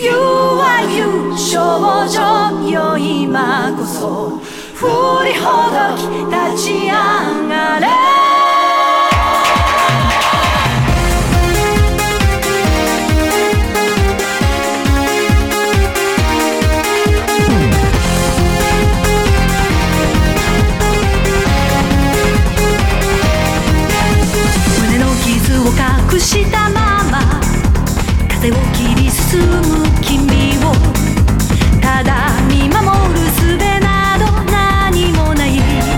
You are you 少女よ今こそ振りほどき立ち上がれ胸の傷を隠したまま風を切り進む君をただ見守る術など何もない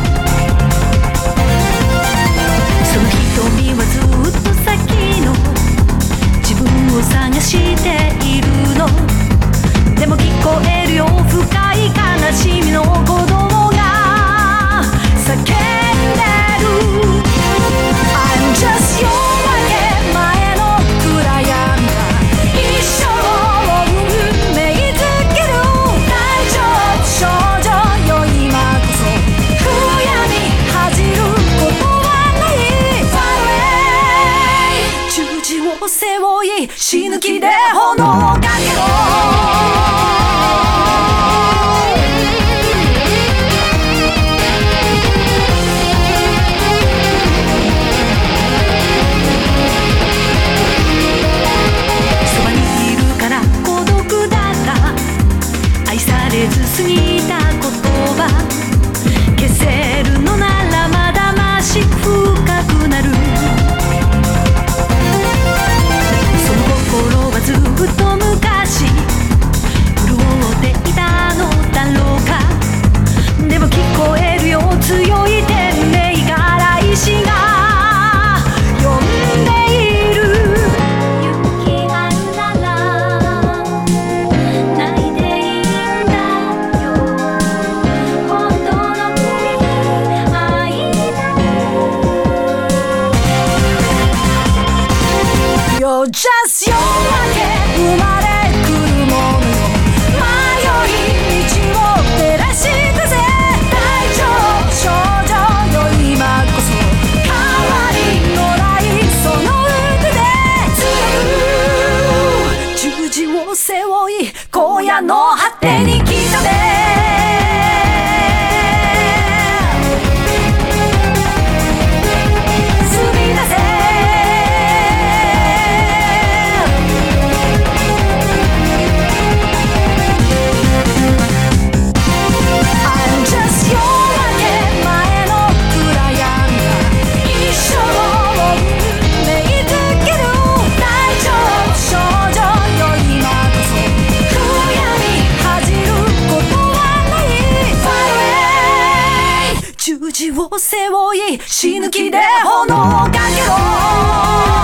その瞳はずっと先の自分を探しているのでも聞こえるよ深い悲しみの鼓動が叫んでる I'm just your 前の暗闇が一生を運命づける大丈夫少女よ今こそ悔やみ恥じることはない Far away 十字を背負い死ぬ気で炎をかけろ過ぎた言葉消せるのならまだまし深くなるその心はずっと昔潤っていたのだろうかでも聞こえるよ強い天命が来死が呼んでいる勇気あるなら泣いていいんだYou're just 夜明け生まれ来るものよ迷い道を照らしてぜ大丈夫少女よ今こそ変わりのないその腕で強く十字を背負い荒野の果てに来たね十字を背負い死ぬ気で炎をかけろ